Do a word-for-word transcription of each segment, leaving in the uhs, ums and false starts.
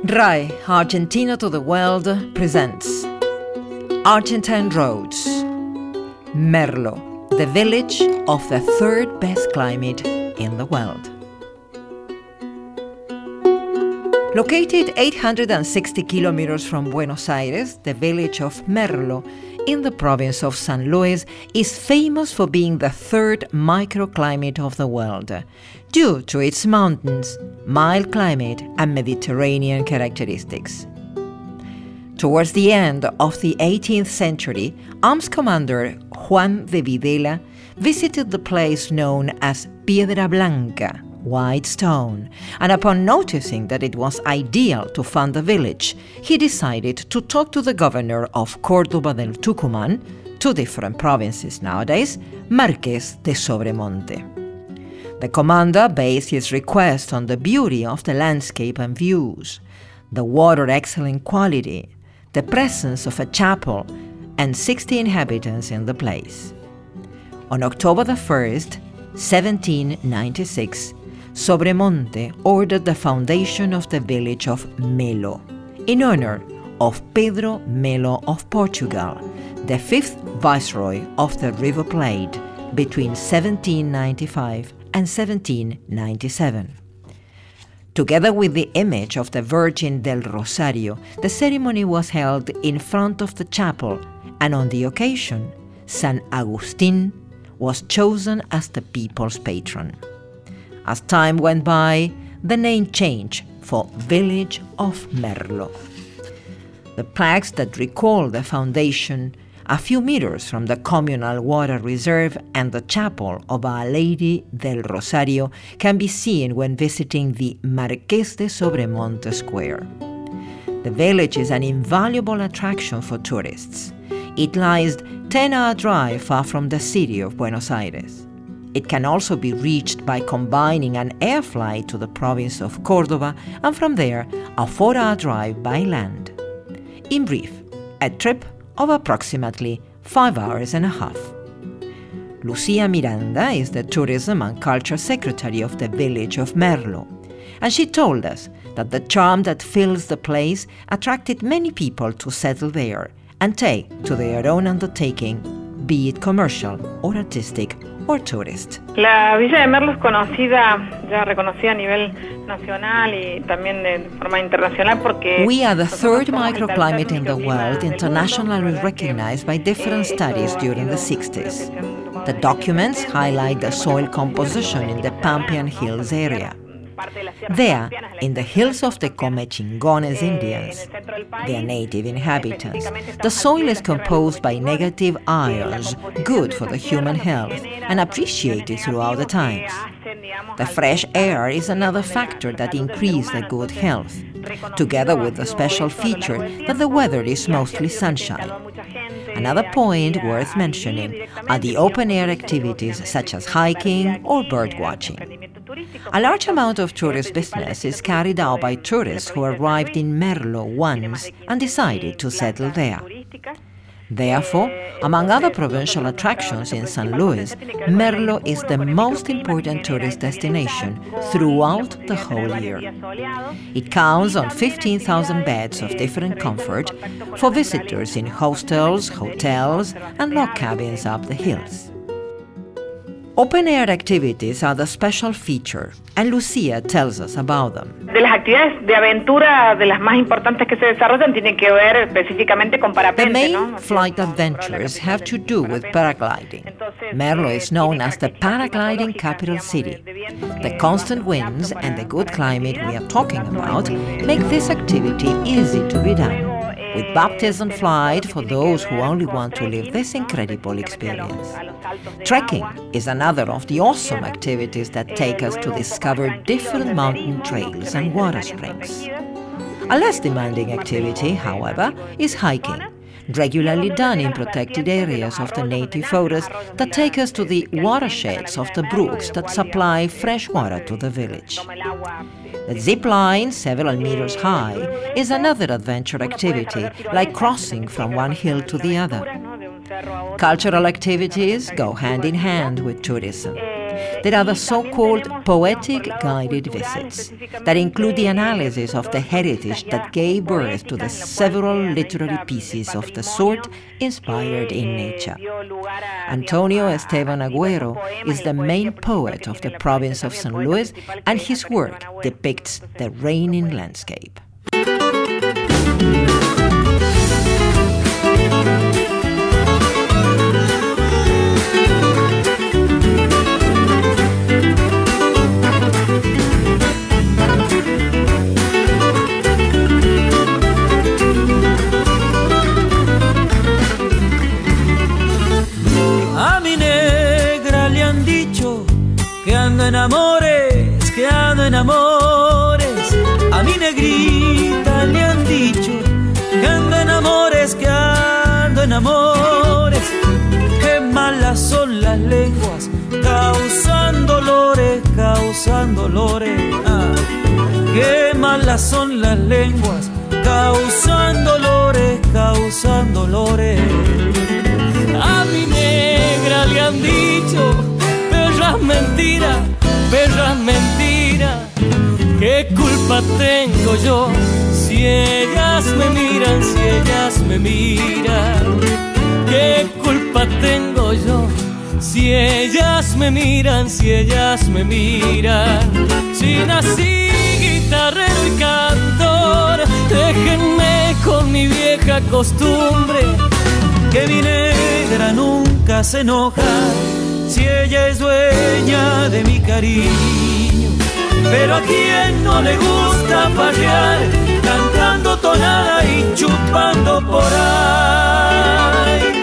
R A E, Argentina to the World, presents Argentine Roads, Merlo, the village of the third best climate in the world. Located eight hundred sixty kilometers from Buenos Aires, the village of Merlo in the province of San Luis is famous for being the third microclimate of the world, due to its mountains, mild climate, and Mediterranean characteristics. Towards the end of the eighteenth century, arms commander Juan de Videla visited the place known as Piedra Blanca, White Stone, and upon noticing that it was ideal to found a village, he decided to talk to the governor of Córdoba del Tucumán, two different provinces nowadays, Marqués de Sobremonte. The commander based his request on the beauty of the landscape and views, the water excellent quality, the presence of a chapel, and sixty inhabitants in the place. On October the first, seventeen ninety-six, Sobremonte ordered the foundation of the village of Melo, in honor of Pedro Melo of Portugal, the fifth viceroy of the River Plate between seventeen ninety-five and seventeen ninety-seven. Together with the image of the Virgin del Rosario, the ceremony was held in front of the chapel, and on the occasion, San Agustín was chosen as the people's patron. As time went by, the name changed for Village of Merlo. The plaques that recall the foundation, a few meters from the communal water reserve and the chapel of Our Lady del Rosario, can be seen when visiting the Marqués de Sobremonte Square. The village is an invaluable attraction for tourists. It lies ten-hour drive far from the city of Buenos Aires. It can also be reached by combining an air flight to the province of Córdoba and from there a four-hour drive by land. In brief, a trip of approximately five hours and a half. Lucia Miranda is the Tourism and Culture Secretary of the village of Merlo, and she told us that the charm that fills the place attracted many people to settle there and take to their own undertaking, be it commercial or artistic or tourist. La Villa de Merlo es conocida, ya reconocida a nivel nacional y también de forma internacional porque we are the third microclimate in the world, internationally recognized by different studies during the sixties. The documents highlight the soil composition in the Pampean Hills area. There, in the hills of the Comechingones Indians, their native inhabitants, the soil is composed by negative ions, good for the human health and appreciated throughout the times. The fresh air is another factor that increases the good health, together with the special feature that the weather is mostly sunshine. Another point worth mentioning are the open-air activities such as hiking or birdwatching. A large amount of tourist business is carried out by tourists who arrived in Merlo once and decided to settle there. Therefore, among other provincial attractions in San Luis, Merlo is the most important tourist destination throughout the whole year. It counts on fifteen thousand beds of different comfort for visitors in hostels, hotels, and log cabins up the hills. Open-air activities are the special feature, and Lucia tells us about them. De las actividades de aventura de las más importantes que se desarrollan tienen que ver específicamente con parapente, The main ¿no? flight adventures have to do with paragliding. Merlo is known as the paragliding capital city. The constant winds and the good climate we are talking about make this activity easy to be done, with baptism flight for those who only want to live this incredible experience. Trekking is another of the awesome activities that take us to discover different mountain trails and water springs. A less demanding activity, however, is hiking, regularly done in protected areas of the native forests that take us to the watersheds of the brooks that supply fresh water to the village. The zip line, several meters high, is another adventure activity, like crossing from one hill to the other. Cultural activities go hand in hand with tourism. there are the so-called poetic guided visits that include the analysis of the heritage that gave birth to the several literary pieces of the sort inspired in nature. Antonio Esteban Agüero is the main poet of the province of San Luis, and his work depicts the reigning landscape. En amores, que ando en amores. A mi negrita le han dicho que ando en amores, que ando en amores. Qué malas son las lenguas, causan dolores, causan dolores. Ah, qué malas son las lenguas, causan dolores, causan dolores. A mi negra le han dicho perras mentira, perras mentira. ¿Qué culpa tengo yo si ellas me miran, si ellas me miran? ¿Qué culpa tengo yo si ellas me miran, si ellas me miran? Si nací guitarrero y cantor, déjenme con mi vieja costumbre, que mi negra nunca se enoja si ella es dueña de mi cariño. Pero a quien no le gusta farrear, cantando tonada y chupando por ahí.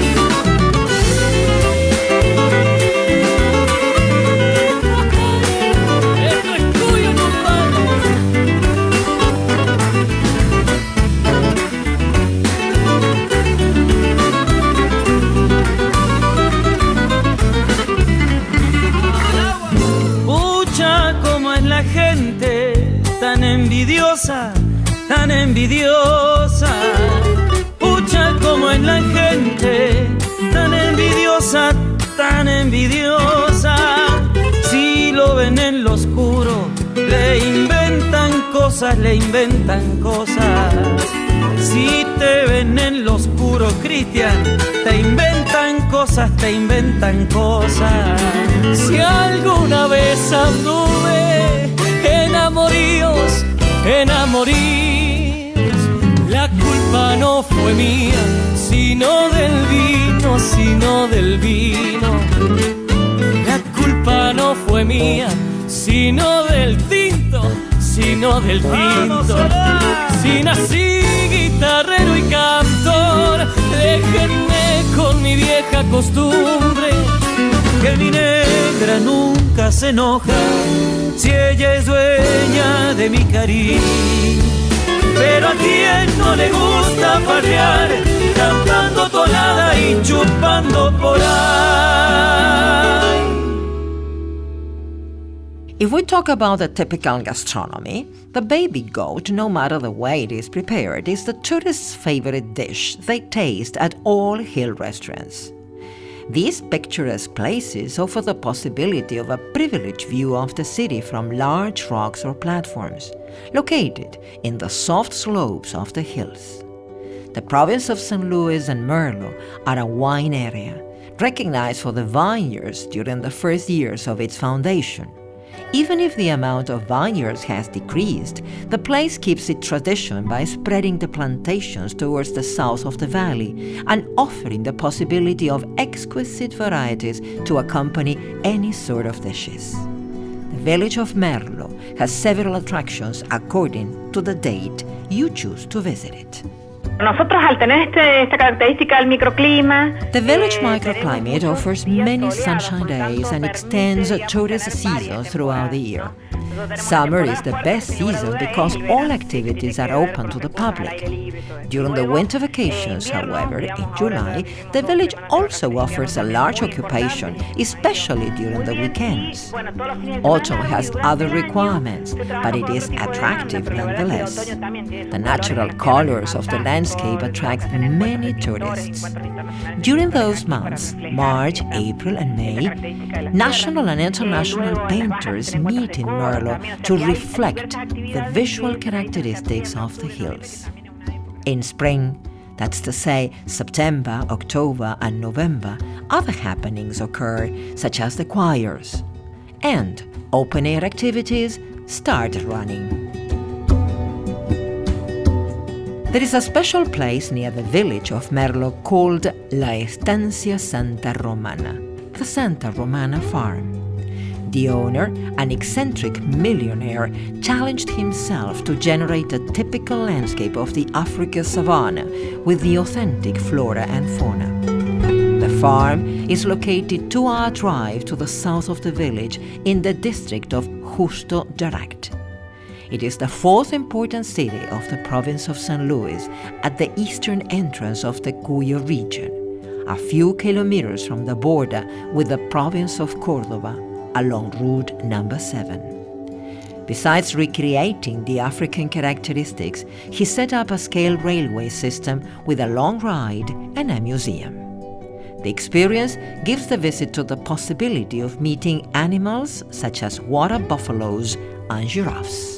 Esto es tuyo, la gente tan envidiosa, tan envidiosa. Pucha, como es la gente tan envidiosa, tan envidiosa. Si lo ven en lo oscuro, le inventan cosas, le inventan cosas. Si te ven en lo oscuro, Cristian, te inventan cosas, te inventan cosas. Si alguna vez anduve enamoríos, enamoríos, la culpa no fue mía, sino del vino, sino del vino. La culpa no fue mía, sino del tinto, sino del tinto. Si nací guitarrero y cantor, déjenme con mi vieja costumbre, que mi negra nunca se enoja si ella es dueña de mi cariño. Pero a quien no le gusta farrear, cantando tonada y chupando por ahí. If we talk about the typical gastronomy, the baby goat, no matter the way it is prepared, is the tourists' favorite dish they taste at all hill restaurants. These picturesque places offer the possibility of a privileged view of the city from large rocks or platforms, located in the soft slopes of the hills. The province of San Luis and Merlo are a wine area, recognized for the vineyards during the first years of its foundation. Even if the amount of vineyards has decreased, the place keeps its tradition by spreading the plantations towards the south of the valley and offering the possibility of exquisite varieties to accompany any sort of dishes. The village of Merlo has several attractions according to the date you choose to visit it. Nosotros, al tener este, esta característica del microclima, the village microclimate offers many sunshine days and extends tourist season throughout the year. Summer is the best season because all activities are open to the public. During the winter vacations, however, in July, the village also offers a large occupation, especially during the weekends. Autumn has other requirements, but it is attractive nonetheless. The natural colors of the landscape attract many tourists. During those months, March, April, and May, national and international painters meet in Merlo to reflect the visual characteristics of the hills. In spring, that's to say September, October, and November, other happenings occur, such as the choirs, and open-air activities start running. There is a special place near the village of Merlo called La Estancia Santa Romana, the Santa Romana farm. The owner, an eccentric millionaire, challenged himself to generate a typical landscape of the African savanna with the authentic flora and fauna. The farm is located two-hour drive to the south of the village in the district of Justo Direct. It is the fourth important city of the province of Saint Louis at the eastern entrance of the Cuyo region, a few kilometers from the border with the province of Córdoba, along Route number seven. Besides recreating the African characteristics, he set up a scale railway system with a long ride and a museum. The experience gives the visitor the possibility of meeting animals such as water buffaloes and giraffes.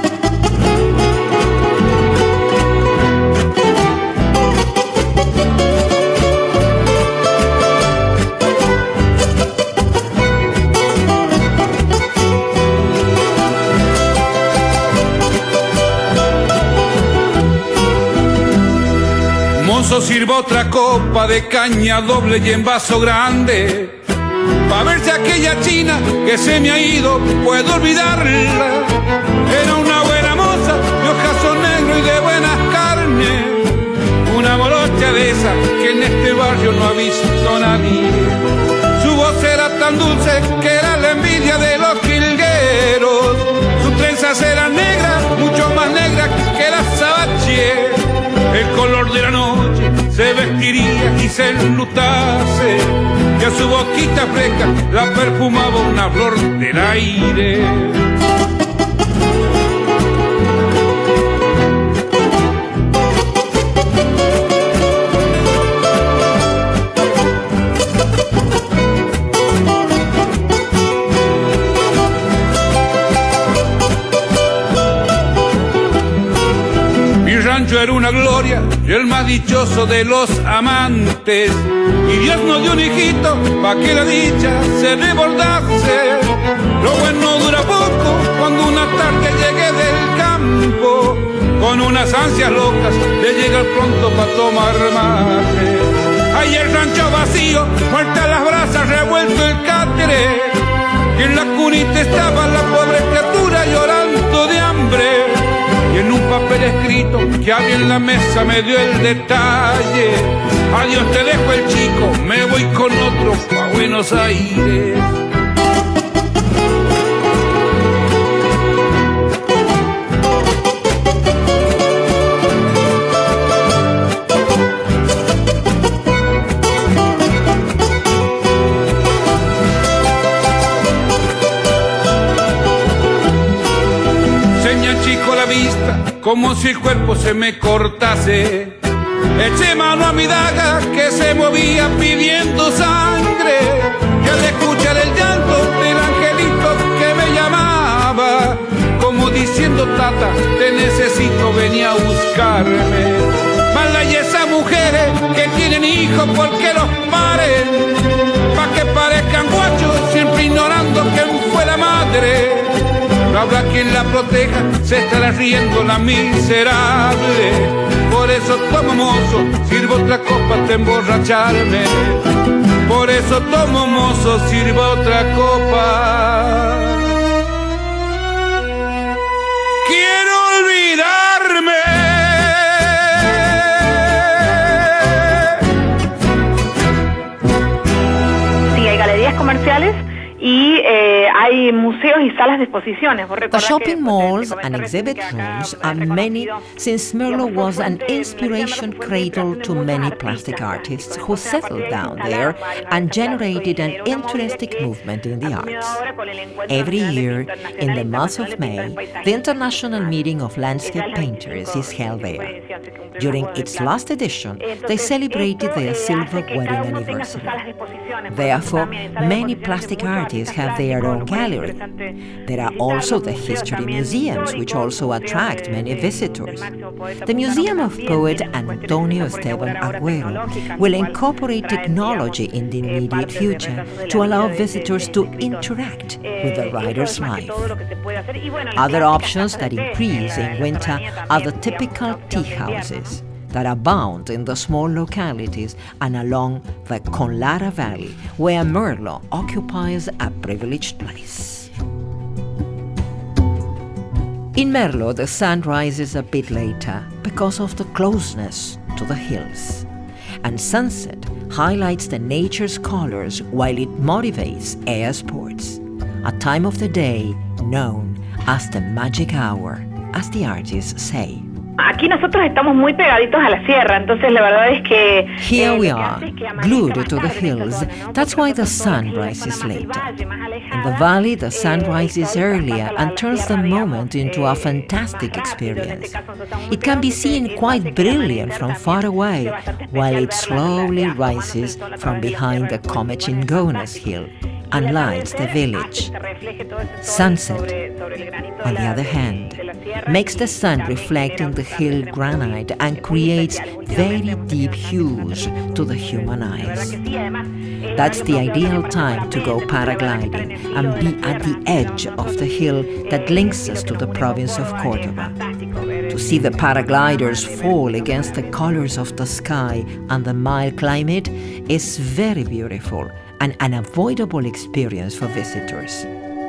Mozo, sirva otra copa de caña doble y en vaso grande, pa' ver si aquella china que se me ha ido puedo olvidarla. Era una buena moza, de ojazo negro y de buenas carnes, una morocha de esa que en este barrio no ha visto nadie. Su voz era tan dulce que era la envidia de los jilgueros. Sus trenzas eran negras, mucho más negras que las sabaches. El color de la noche se vestiría y se enlutase, y a su boquita fresca la perfumaba una flor del aire. Era una gloria y el más dichoso de los amantes, y Dios nos dio un hijito pa' que la dicha se desbordase. Lo bueno dura poco cuando una tarde llegué del campo, con unas ansias locas de llegar pronto pa' tomar mate. Ahí el rancho vacío, muertas las brasas, revuelto el cátere, y en la cunita estaba la pobre criatura llorando de hambre. Y en un papel escrito que había en la mesa me dio el detalle: adiós, te dejo el chico, me voy con otro pa' Buenos Aires. Como si el cuerpo se me cortase, eché mano a mi daga que se movía pidiendo sangre, y al escuchar el llanto del angelito que me llamaba, como diciendo: tata, te necesito, venía a buscarme. Mala y esas mujeres que tienen hijos porque los paren, pa' que parezcan guachos, siempre ignorando quién fue la madre. No habrá quien la proteja, se estará riendo la miserable. Por eso tomo mozo, sirvo otra copa hasta emborracharme. Por eso tomo mozo, sirvo otra copa. Quiero olvidarme. Sí, hay galerías comerciales y eh, hay hay museos y salas de exposiciones. The shopping malls and exhibit rooms are many, since Merlo was an inspiration cradle to many plastic artists who settled down there and generated an interesting movement in the arts. Every year, in the month of May, the International Meeting of Landscape Painters is held there. During its last edition, they celebrated their silver wedding anniversary. Therefore, many plastic artists have their own gallery. There are also the history museums, which also attract many visitors. The Museum of Poet Antonio Esteban Agüero will incorporate technology in the immediate future to allow visitors to interact with the writer's life. Other options that increase in winter are the typical tea houses that abound in the small localities and along the Conlara Valley, where Merlo occupies a privileged place. In Merlo, the sun rises a bit later because of the closeness to the hills, and sunset highlights the nature's colors while it motivates air sports, a time of the day known as the magic hour, as the artists say. Aquí nosotros estamos muy pegaditos a la sierra, entonces la verdad es que here we are, glued to the hills. That's why the sun rises later. In the valley, the sun rises earlier and turns the moment into a fantastic experience. It can be seen quite brilliant from far away, while it slowly rises from behind the Comechingones hill and lights the village. Sunset, on the other hand, makes the sun reflect in the hill granite and creates very deep hues to the human eyes. That's the ideal time to go paragliding and be at the edge of the hill that links us to the province of Córdoba. To see the paragliders fall against the colors of the sky and the mild climate is very beautiful, an unavoidable experience for visitors.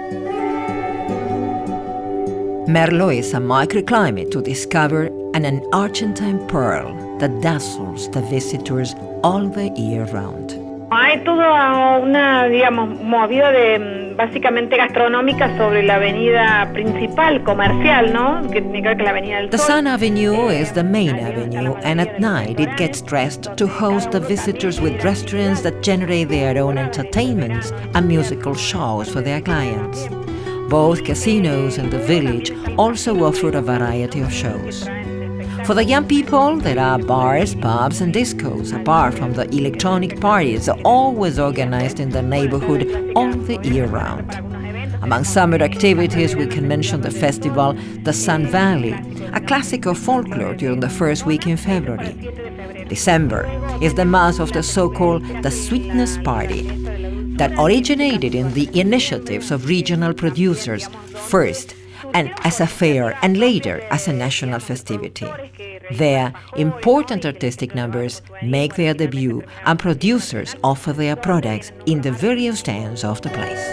Merlo is a microclimate to discover and an Argentine pearl that dazzles the visitors all the year round. Hay toda una, digamos, movida de básicamente gastronómica sobre la avenida principal, comercial, ¿no? Que tiene que ver con la avenida del Sol. The Sun Avenue is the main avenue, and at night it gets dressed to host the visitors with restaurants that generate their own entertainments and musical shows for their clients. Both casinos and the village also offer a variety of shows. For the young people, there are bars, pubs, and discos, apart from the electronic parties always organized in the neighborhood all the year round. Among summer activities, we can mention the festival The Sun Valley, a classic of folklore during the first week in February. December is the month of the so-called The Sweetness Party, that originated in the initiatives of regional producers first, and as a fair, and later as a national festivity. There, important artistic numbers make their debut, and producers offer their products in the various stands of the place.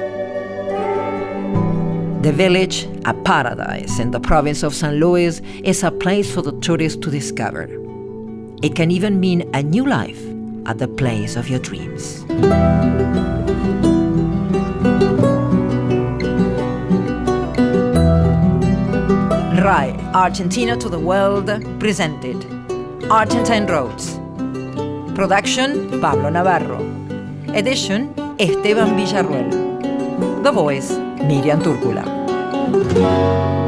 The village, a paradise in the province of San Luis, is a place for the tourist to discover. It can even mean a new life at the place of your dreams. R A I, Argentina to the World, presented Argentine Roads. Production, Pablo Navarro. Edition, Esteban Villarruel. The voice, Miriam Túrcula.